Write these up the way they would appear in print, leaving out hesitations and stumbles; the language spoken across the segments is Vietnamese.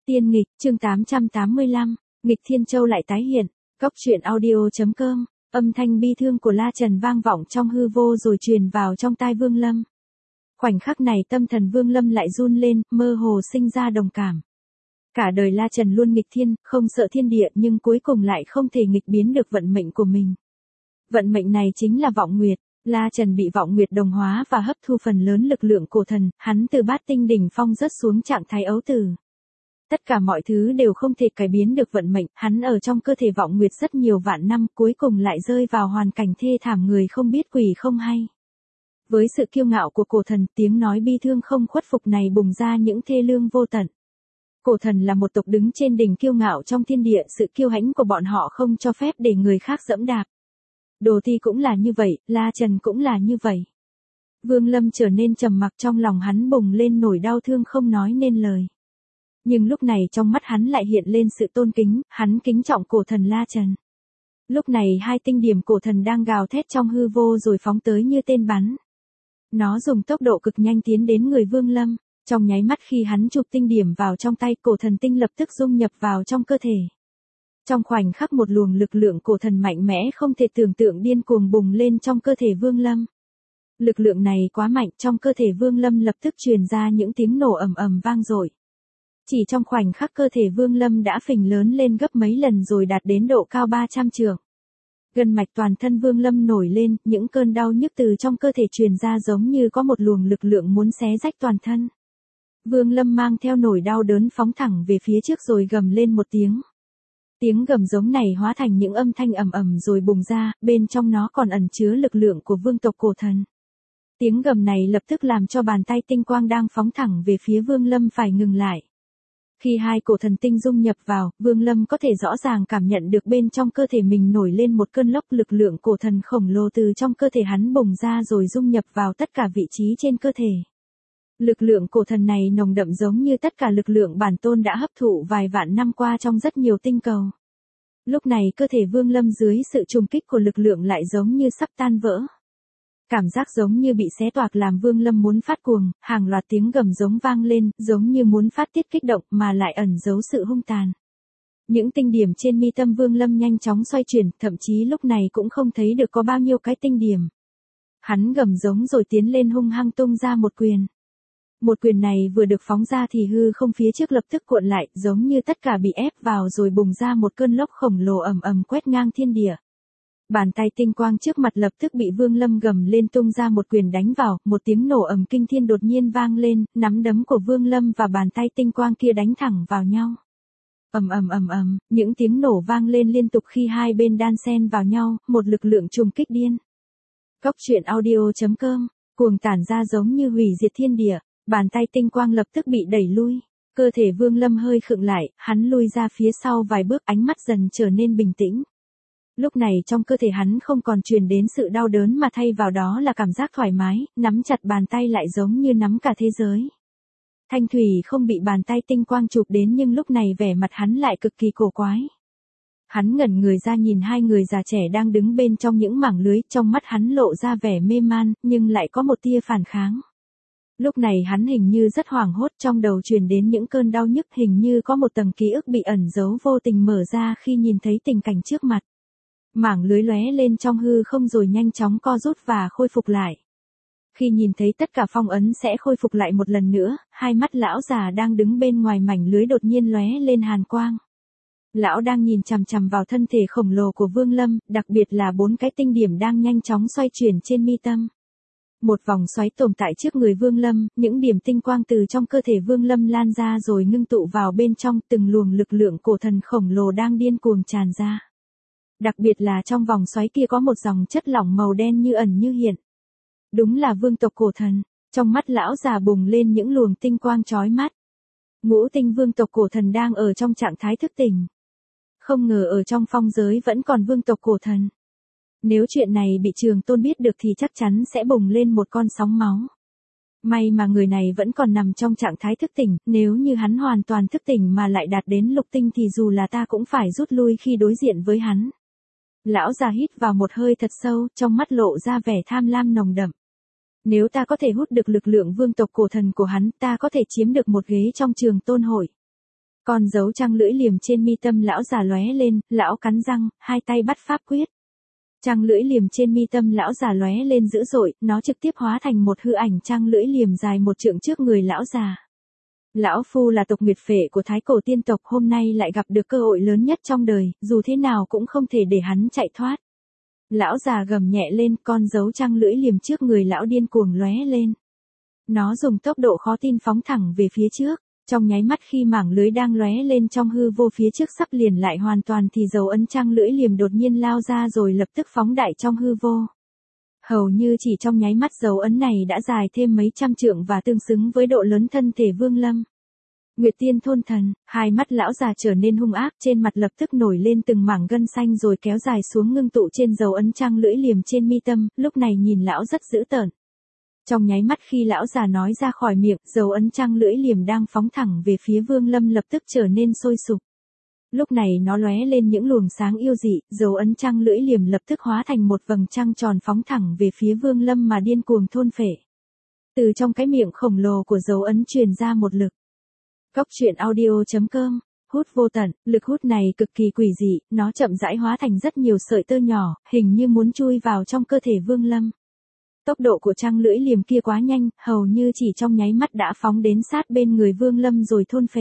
Tiên nghịch, chương 885, nghịch Thiên Châu lại tái hiện. Cóc truyện audio.com, âm thanh bi thương của La Trần vang vọng trong hư vô rồi truyền vào trong tai Vương Lâm. Khoảnh khắc này tâm thần Vương Lâm lại run lên, mơ hồ sinh ra đồng cảm. Cả đời La Trần luôn nghịch thiên, không sợ thiên địa nhưng cuối cùng lại không thể nghịch biến được vận mệnh của mình. Vận mệnh này chính là vọng nguyệt. La Trần bị vọng nguyệt đồng hóa và hấp thu phần lớn lực lượng cổ thần, hắn từ bát tinh đỉnh phong rớt xuống trạng thái ấu tử. Tất cả mọi thứ đều không thể cải biến được vận mệnh, hắn ở trong cơ thể vọng nguyệt rất nhiều vạn năm, cuối cùng lại rơi vào hoàn cảnh thê thảm người không biết quỷ không hay. Với sự kiêu ngạo của cổ thần, tiếng nói bi thương không khuất phục này bùng ra những thê lương vô tận. Cổ thần là một tộc đứng trên đỉnh kiêu ngạo trong thiên địa, sự kiêu hãnh của bọn họ không cho phép để người khác dẫm đạp. Đồ Thi cũng là như vậy, La Trần cũng là như vậy. Vương Lâm trở nên trầm mặc, trong lòng hắn bùng lên nỗi đau thương không nói nên lời. Nhưng lúc này trong mắt hắn lại hiện lên sự tôn kính, hắn kính trọng cổ thần La Trần. Lúc này hai tinh điểm cổ thần đang gào thét trong hư vô rồi phóng tới như tên bắn. Nó dùng tốc độ cực nhanh tiến đến người Vương Lâm, trong nháy mắt khi hắn chụp tinh điểm vào trong tay, cổ thần tinh lập tức dung nhập vào trong cơ thể. Trong khoảnh khắc một luồng lực lượng cổ thần mạnh mẽ không thể tưởng tượng điên cuồng bùng lên trong cơ thể Vương Lâm. Lực lượng này quá mạnh, trong cơ thể Vương Lâm lập tức truyền ra những tiếng nổ ầm ầm vang dội. Chỉ trong khoảnh khắc cơ thể Vương Lâm đã phình lớn lên gấp mấy lần rồi đạt đến độ cao 300 trượng. Gân mạch toàn thân Vương Lâm nổi lên, những cơn đau nhức từ trong cơ thể truyền ra giống như có một luồng lực lượng muốn xé rách toàn thân. Vương Lâm mang theo nỗi đau đớn phóng thẳng về phía trước rồi gầm lên một tiếng. Tiếng gầm giống này hóa thành những âm thanh ầm ầm rồi bùng ra, bên trong nó còn ẩn chứa lực lượng của vương tộc cổ thần. Tiếng gầm này lập tức làm cho bàn tay tinh quang đang phóng thẳng về phía Vương Lâm phải ngừng lại. Khi hai cổ thần tinh dung nhập vào, Vương Lâm có thể rõ ràng cảm nhận được bên trong cơ thể mình nổi lên một cơn lốc lực lượng cổ thần khổng lồ từ trong cơ thể hắn bùng ra rồi dung nhập vào tất cả vị trí trên cơ thể. Lực lượng cổ thần này nồng đậm giống như tất cả lực lượng bản tôn đã hấp thụ vài vạn năm qua trong rất nhiều tinh cầu. Lúc này cơ thể Vương Lâm dưới sự trùng kích của lực lượng lại giống như sắp tan vỡ. Cảm giác giống như bị xé toạc làm Vương Lâm muốn phát cuồng, hàng loạt tiếng gầm giống vang lên, giống như muốn phát tiết kích động mà lại ẩn giấu sự hung tàn. Những tinh điểm trên mi tâm Vương Lâm nhanh chóng xoay chuyển, thậm chí lúc này cũng không thấy được có bao nhiêu cái tinh điểm. Hắn gầm giống rồi tiến lên hung hăng tung ra một quyền. Một quyền này vừa được phóng ra thì hư không phía trước lập tức cuộn lại, giống như tất cả bị ép vào rồi bùng ra một cơn lốc khổng lồ ầm ầm quét ngang thiên địa. Bàn tay tinh quang trước mặt lập tức bị Vương Lâm gầm lên tung ra một quyền đánh vào, một tiếng nổ ầm kinh thiên đột nhiên vang lên, nắm đấm của Vương Lâm và bàn tay tinh quang kia đánh thẳng vào nhau. Ầm ầm ầm ầm, những tiếng nổ vang lên liên tục khi hai bên đan xen vào nhau, một lực lượng trùng kích điên. Cóc truyện audio.com, cuồng tản ra giống như hủy diệt thiên địa. Bàn tay tinh quang lập tức bị đẩy lui. Cơ thể Vương Lâm hơi khựng lại, hắn lui ra phía sau vài bước, ánh mắt dần trở nên bình tĩnh. Lúc này trong cơ thể hắn không còn truyền đến sự đau đớn mà thay vào đó là cảm giác thoải mái, nắm chặt bàn tay lại giống như nắm cả thế giới. Thanh thủy không bị bàn tay tinh quang chụp đến nhưng lúc này vẻ mặt hắn lại cực kỳ cổ quái. Hắn ngẩn người ra nhìn hai người già trẻ đang đứng bên trong những mảng lưới, trong mắt hắn lộ ra vẻ mê man, nhưng lại có một tia phản kháng. Lúc này hắn hình như rất hoảng hốt, trong đầu truyền đến những cơn đau nhức, hình như có một tầng ký ức bị ẩn giấu vô tình mở ra khi nhìn thấy tình cảnh trước mặt. Mảng lưới lóe lên trong hư không rồi nhanh chóng co rút và khôi phục lại. Khi nhìn thấy tất cả phong ấn sẽ khôi phục lại một lần nữa, hai mắt lão già đang đứng bên ngoài mảnh lưới đột nhiên lóe lên hàn quang. Lão đang nhìn chằm chằm vào thân thể khổng lồ của Vương Lâm, đặc biệt là 4 cái tinh điểm đang nhanh chóng xoay chuyển trên mi tâm. Một vòng xoáy tồn tại trước người Vương Lâm, những điểm tinh quang từ trong cơ thể Vương Lâm lan ra rồi ngưng tụ vào bên trong, từng luồng lực lượng cổ thần khổng lồ đang điên cuồng tràn ra. Đặc biệt là trong vòng xoáy kia có một dòng chất lỏng màu đen như ẩn như hiện. Đúng là vương tộc cổ thần, trong mắt lão già bùng lên những luồng tinh quang chói mắt. Ngũ tinh vương tộc cổ thần đang ở trong trạng thái thức tỉnh. Không ngờ ở trong phong giới vẫn còn vương tộc cổ thần. Nếu chuyện này bị Trường Tôn biết được thì chắc chắn sẽ bùng lên một con sóng máu. May mà người này vẫn còn nằm trong trạng thái thức tỉnh, nếu như hắn hoàn toàn thức tỉnh mà lại đạt đến lục tinh thì dù là ta cũng phải rút lui khi đối diện với hắn. Lão già hít vào một hơi thật sâu, trong mắt lộ ra vẻ tham lam nồng đậm. Nếu ta có thể hút được lực lượng vương tộc cổ thần của hắn, ta có thể chiếm được một ghế trong Trường Tôn hội. Con dấu trăng lưỡi liềm trên mi tâm lão già lóe lên, lão cắn răng, hai tay bắt pháp quyết. Trăng lưỡi liềm trên mi tâm lão già lóe lên dữ dội, nó trực tiếp hóa thành một hư ảnh trăng lưỡi liềm dài một trượng trước người lão già. Lão phu là tộc nguyệt phệ của thái cổ tiên tộc, hôm nay lại gặp được cơ hội lớn nhất trong đời, dù thế nào cũng không thể để hắn chạy thoát. Lão già gầm nhẹ lên, con dấu trăng lưỡi liềm trước người lão điên cuồng lóe lên. Nó dùng tốc độ khó tin phóng thẳng về phía trước. Trong nháy mắt khi mảng lưới đang lóe lên trong hư vô phía trước sắp liền lại hoàn toàn thì dấu ấn trăng lưỡi liềm đột nhiên lao ra rồi lập tức phóng đại trong hư vô. Hầu như chỉ trong nháy mắt dấu ấn này đã dài thêm mấy trăm trượng và tương xứng với độ lớn thân thể Vương Lâm. Nguyệt Tiên thôn thần, hai mắt lão già trở nên hung ác, trên mặt lập tức nổi lên từng mảng gân xanh rồi kéo dài xuống ngưng tụ trên dấu ấn trăng lưỡi liềm trên mi tâm, lúc này nhìn lão rất dữ tợn. Trong nháy mắt khi lão già nói ra khỏi miệng, dấu ấn trăng lưỡi liềm đang phóng thẳng về phía Vương Lâm lập tức trở nên sôi sục. Lúc này nó lóe lên những luồng sáng yêu dị, dấu ấn trăng lưỡi liềm lập tức hóa thành một vầng trăng tròn phóng thẳng về phía Vương Lâm mà điên cuồng thôn phệ. Từ trong cái miệng khổng lồ của dấu ấn truyền ra một lực. Cốc truyện audio.com, hút vô tận, lực hút này cực kỳ quỷ dị, nó chậm rãi hóa thành rất nhiều sợi tơ nhỏ, hình như muốn chui vào trong cơ thể Vương Lâm. Tốc độ của trăng lưỡi liềm kia quá nhanh, hầu như chỉ trong nháy mắt đã phóng đến sát bên người Vương Lâm rồi thôn phệ.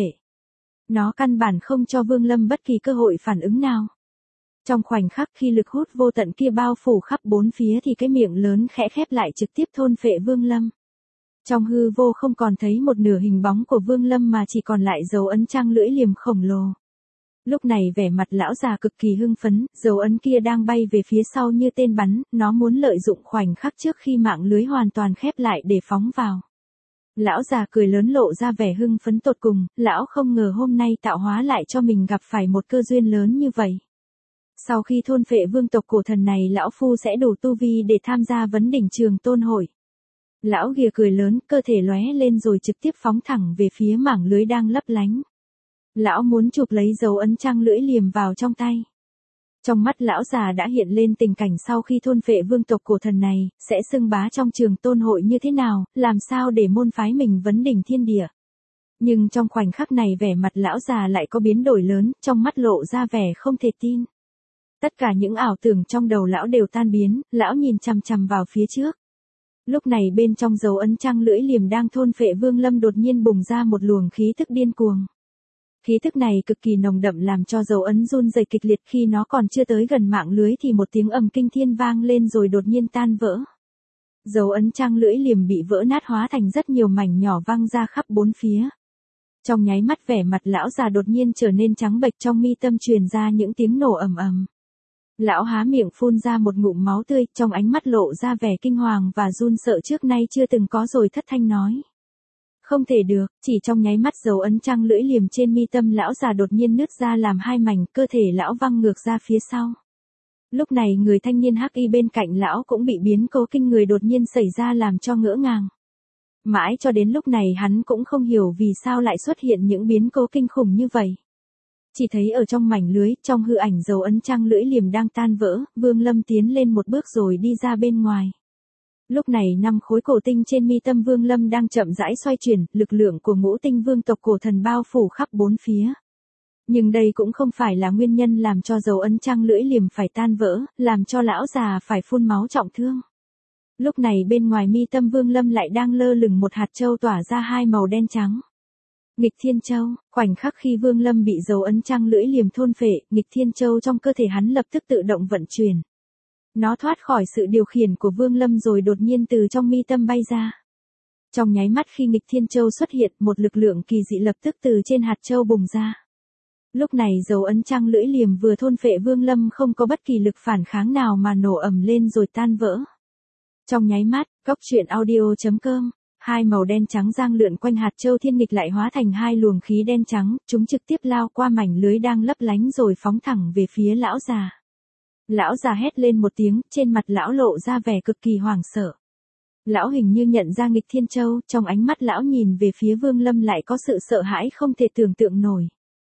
Nó căn bản không cho Vương Lâm bất kỳ cơ hội phản ứng nào. Trong khoảnh khắc khi lực hút vô tận kia bao phủ khắp bốn phía thì cái miệng lớn khẽ khép lại trực tiếp thôn phệ Vương Lâm. Trong hư vô không còn thấy một nửa hình bóng của Vương Lâm mà chỉ còn lại dấu ấn trăng lưỡi liềm khổng lồ. Lúc này vẻ mặt lão già cực kỳ hưng phấn, dấu ấn kia đang bay về phía sau như tên bắn, nó muốn lợi dụng khoảnh khắc trước khi mạng lưới hoàn toàn khép lại để phóng vào. Lão già cười lớn lộ ra vẻ hưng phấn tột cùng, lão không ngờ hôm nay tạo hóa lại cho mình gặp phải một cơ duyên lớn như vậy. Sau khi thôn phệ vương tộc cổ thần này lão phu sẽ đủ tu vi để tham gia vấn đỉnh trường tôn hội. Lão ghìa cười lớn, cơ thể lóe lên rồi trực tiếp phóng thẳng về phía mảng lưới đang lấp lánh. Lão muốn chụp lấy dấu ấn trăng lưỡi liềm vào trong tay. Trong mắt lão già đã hiện lên tình cảnh sau khi thôn phệ vương tộc cổ thần này, sẽ xưng bá trong trường tôn hội như thế nào, làm sao để môn phái mình vấn đỉnh thiên địa. Nhưng trong khoảnh khắc này vẻ mặt lão già lại có biến đổi lớn, trong mắt lộ ra vẻ không thể tin. Tất cả những ảo tưởng trong đầu lão đều tan biến, lão nhìn chằm chằm vào phía trước. Lúc này bên trong dấu ấn trăng lưỡi liềm đang thôn phệ Vương Lâm đột nhiên bùng ra một luồng khí thức điên cuồng. Khí thức này cực kỳ nồng đậm làm cho dấu ấn run rẩy kịch liệt, khi nó còn chưa tới gần mạng lưới thì một tiếng ầm kinh thiên vang lên rồi đột nhiên tan vỡ. Dấu ấn trăng lưỡi liềm bị vỡ nát hóa thành rất nhiều mảnh nhỏ văng ra khắp bốn phía. Trong nháy mắt vẻ mặt lão già đột nhiên trở nên trắng bệch, trong mi tâm truyền ra những tiếng nổ ầm ầm. Lão há miệng phun ra một ngụm máu tươi, trong ánh mắt lộ ra vẻ kinh hoàng và run sợ trước nay chưa từng có rồi thất thanh nói. Không thể được, chỉ trong nháy mắt dấu ấn trăng lưỡi liềm trên mi tâm lão già đột nhiên nứt ra làm hai mảnh, cơ thể lão văng ngược ra phía sau. Lúc này người thanh niên hắc y bên cạnh lão cũng bị biến cố kinh người đột nhiên xảy ra làm cho ngỡ ngàng. Mãi cho đến lúc này hắn cũng không hiểu vì sao lại xuất hiện những biến cố kinh khủng như vậy. Chỉ thấy ở trong mảnh lưới, trong hư ảnh dấu ấn trăng lưỡi liềm đang tan vỡ, Vương Lâm tiến lên một bước rồi đi ra bên ngoài. Lúc này 5 khối cổ tinh trên mi tâm Vương Lâm đang chậm rãi xoay chuyển, lực lượng của ngũ tinh vương tộc cổ thần bao phủ khắp bốn phía. Nhưng đây cũng không phải là nguyên nhân làm cho dấu ấn trăng lưỡi liềm phải tan vỡ, làm cho lão già phải phun máu trọng thương. Lúc này bên ngoài mi tâm Vương Lâm lại đang lơ lửng một hạt châu tỏa ra hai màu đen trắng. Nghịch Thiên Châu, khoảnh khắc khi Vương Lâm bị dấu ấn trăng lưỡi liềm thôn phệ, Nghịch Thiên Châu trong cơ thể hắn lập tức tự động vận chuyển. Nó thoát khỏi sự điều khiển của Vương Lâm rồi đột nhiên từ trong mi tâm bay ra. Trong nháy mắt khi Nghịch Thiên Châu xuất hiện, một lực lượng kỳ dị lập tức từ trên hạt châu bùng ra. Lúc này dấu ấn trăng lưỡi liềm vừa thôn phệ Vương Lâm không có bất kỳ lực phản kháng nào mà nổ ầm lên rồi tan vỡ. Trong nháy mắt, cốc truyện audio.com, hai màu đen trắng giang lượn quanh hạt châu thiên nghịch lại hóa thành hai luồng khí đen trắng, chúng trực tiếp lao qua mảnh lưới đang lấp lánh rồi phóng thẳng về phía lão già. Lão già hét lên một tiếng, trên mặt lão lộ ra vẻ cực kỳ hoảng sợ. Lão hình như nhận ra Nghịch Thiên Châu, trong ánh mắt lão nhìn về phía Vương Lâm lại có sự sợ hãi không thể tưởng tượng nổi.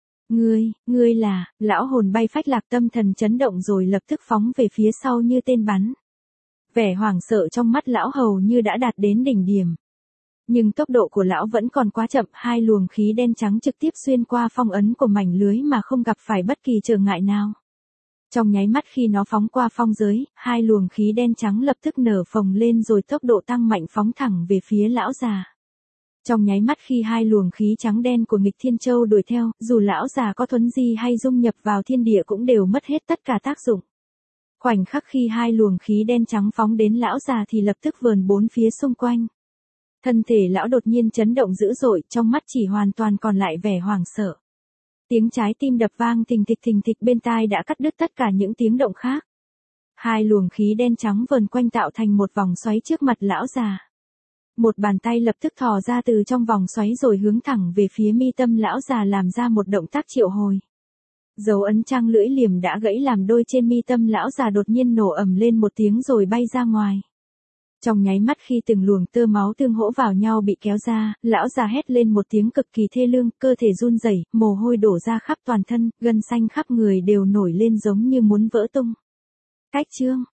Ngươi là, lão hồn bay phách lạc, tâm thần chấn động rồi lập tức phóng về phía sau như tên bắn. Vẻ hoảng sợ trong mắt lão hầu như đã đạt đến đỉnh điểm. Nhưng tốc độ của lão vẫn còn quá chậm, hai luồng khí đen trắng trực tiếp xuyên qua phong ấn của mảnh lưới mà không gặp phải bất kỳ trở ngại nào. Trong nháy mắt khi nó phóng qua phong giới, hai luồng khí đen trắng lập tức nở phồng lên rồi tốc độ tăng mạnh phóng thẳng về phía lão già. Trong nháy mắt khi hai luồng khí trắng đen của Nghịch Thiên Châu đuổi theo, dù lão già có thuấn di hay dung nhập vào thiên địa cũng đều mất hết tất cả tác dụng. Khoảnh khắc khi hai luồng khí đen trắng phóng đến lão già thì lập tức vờn bốn phía xung quanh. Thân thể lão đột nhiên chấn động dữ dội, trong mắt chỉ hoàn toàn còn lại vẻ hoảng sợ. Tiếng trái tim đập vang thình thịch bên tai đã cắt đứt tất cả những tiếng động khác. Hai luồng khí đen trắng vờn quanh tạo thành một vòng xoáy trước mặt lão già. Một bàn tay lập tức thò ra từ trong vòng xoáy rồi hướng thẳng về phía mi tâm lão già làm ra một động tác triệu hồi. Dấu ấn trăng lưỡi liềm đã gãy làm đôi trên mi tâm lão già đột nhiên nổ ầm lên một tiếng rồi bay ra ngoài. Trong nháy mắt khi từng luồng tơ máu tương hỗ vào nhau bị kéo ra, lão già hét lên một tiếng cực kỳ thê lương, cơ thể run rẩy, mồ hôi đổ ra khắp toàn thân, gân xanh khắp người đều nổi lên giống như muốn vỡ tung. Cách chương